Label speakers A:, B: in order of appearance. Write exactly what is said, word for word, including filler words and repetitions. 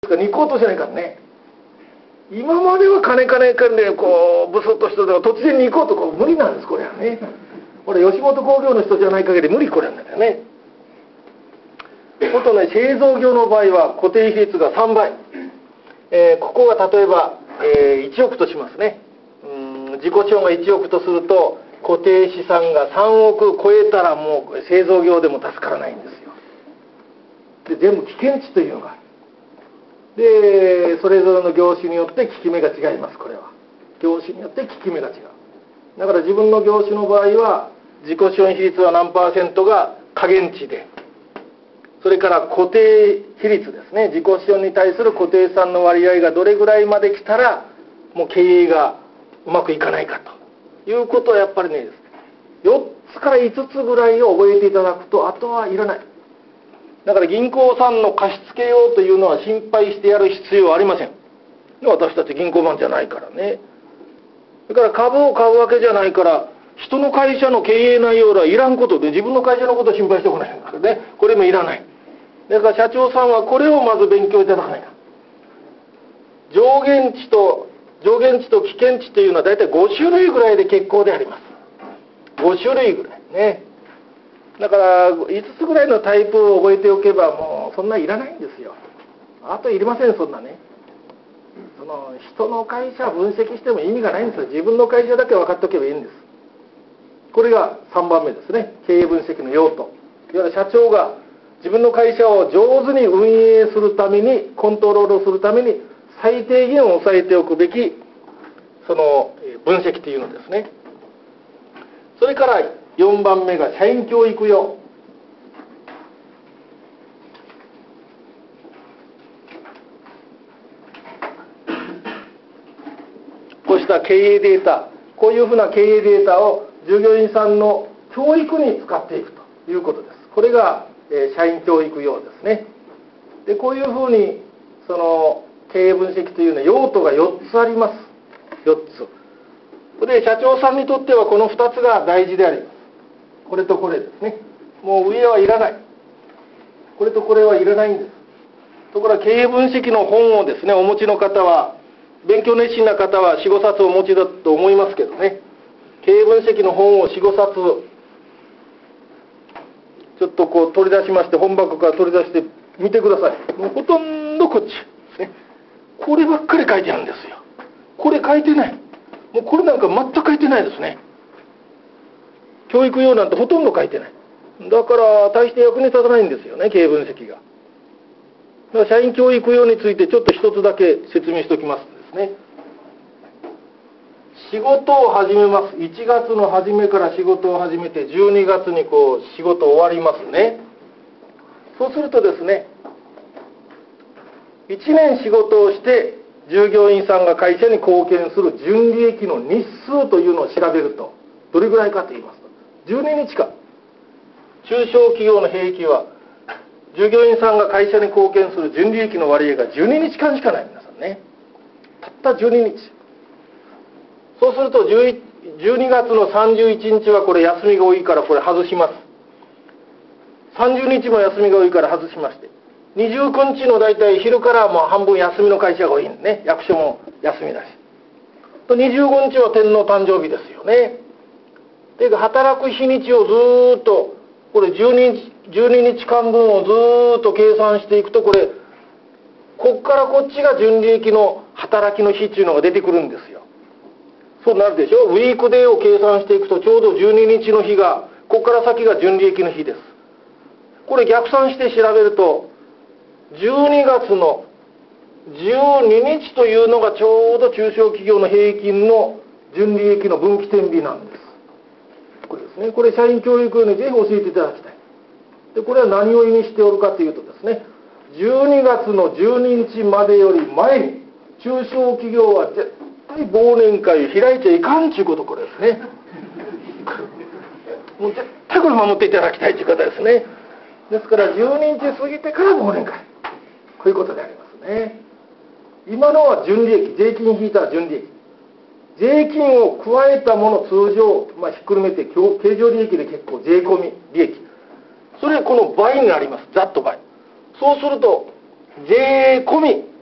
A: に行こうとしないからね。今までは金金金でこうブスッと人でも突然に行こうとこう無理なんです、これはね。これ吉本興業の人じゃない限り無理これなんだよね。ことね、製造業の場合は固定比率がさんばい、えー、ここが例えば、えー、いちおくとしますね。うん、自己資本がいちおくとすると固定資産がさんおく超えたらもう製造業でも助からないんですよ。で全部危険値というのがある。でそれぞれの業種によって効き目が違います。これは業種によって効き目が違う。だから自分の業種の場合は自己資本比率は何パーセントが下限値で、それから固定比率ですね、自己資本に対する固定資産の割合がどれぐらいまで来たらもう経営がうまくいかないかということはやっぱりね、よっつからいつつぐらいを覚えていただくとあとはいらない。だから銀行さんの貸し付けようというのは心配してやる必要はありません。私たち銀行マンじゃないからね。それから株を買うわけじゃないから、人の会社の経営内容はいらんことで自分の会社のことを心配してこないんですね。これもいらない。だから社長さんはこれをまず勉強いただかないと。上限値と上限値と危険値というのは大体ごしゅるいぐらいで結構であります。ごしゅるいぐらいね。だからいつつぐらいのタイプを覚えておけばもうそんないらないんですよ。あといりません、そんなね。その人の会社を分析しても意味がないんですよ。自分の会社だけ分かっておけばいいんです。これがさんばんめですね。経営分析の用途。いわゆる社長が自分の会社を上手に運営するために、コントロールするために最低限抑えておくべきその分析というのですね。それからよんばんめが社員教育用。こうした経営データ、こういうふうな経営データを従業員さんの教育に使っていくということです。これが、えー、社員教育用ですね。でこういうふうにその経営分析というのは用途がよっつあります。よっつ。で社長さんにとってはこのふたつが大事であります。これとこれですね。もう上はいらない。これとこれはいらないんです。ところが経営分析の本をですねお持ちの方は、勉強熱心な方はよん、ごさつお持ちだと思いますけどね、経営分析の本をよん、ごさつちょっとこう取り出しまして、本箱から取り出してみてください。もうほとんどこっちですね。こればっかり書いてあるんですよ。これ書いてない。もうこれなんか全く書いてないですね。教育用なんてほとんど書いてない。だから大して役に立たないんですよね、経営分析が。だから社員教育用についてちょっと一つだけ説明しておきますとですね、仕事を始めます。いちがつの初めから仕事を始めてじゅうにがつにこう仕事終わりますね。そうするとですね、いちねん仕事をして従業員さんが会社に貢献する純利益の日数というのを調べるとどれぐらいかと言いますとじゅうににちかん。中小企業の平均は従業員さんが会社に貢献する純利益の割合がじゅうににちかんしかない。皆さんね、たったじゅうににち。そうするとじゅうにがつのさんじゅういちにちはこれ休みが多いからこれ外します。さんじゅうにちも休みが多いから外しまして、にじゅうくにちの大体昼からもう半分休みの会社が多いんですね。役所も休みだし。とにじゅうごにちは天皇誕生日ですよね。で働く日にちをずーっとこれじゅうににちかんぶんをずーっと計算していくと、これこっからこっちが純利益の働きの日っていうのが出てくるんですよ。そうなるでしょ。ウィークデーを計算していくとちょうどじゅうににちの日が、こっから先が純利益の日です。これ逆算して調べるとじゅうにがつのじゅうににちというのがちょうど中小企業の平均の純利益の分岐点日なんです。これですね。これ社員教育用にぜひ教えていただきたい。でこれは何を意味しておるかというとですね、じゅうにがつのじゅうににちまでより前に中小企業は絶対忘年会開いちゃいかんということ、これですね。もう絶対これ守っていただきたいという方ですね。ですからじゅうににち過ぎてから忘年会、こういうことでありますね。今のは純利益、税金引いた純利益、税金を加えたもの通常、まあ、ひっくるめて経常利益で結構税込み利益、それはこの倍になります。ざっと倍。そうすると税込み